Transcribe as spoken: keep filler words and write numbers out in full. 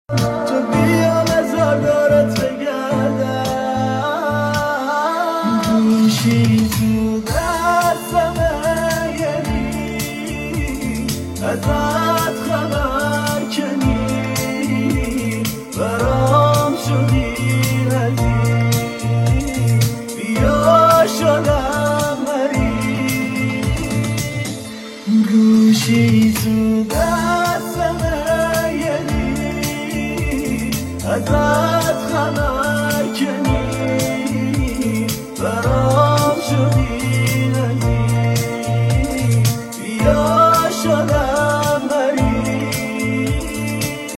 تو بیا بذار دارت بگردم، گوشی تو دستمه، یعنی ازت خبر کنی برام شدی نزدیک، بیا شدم غریب. گوشی تو دستمه، یعنی ازت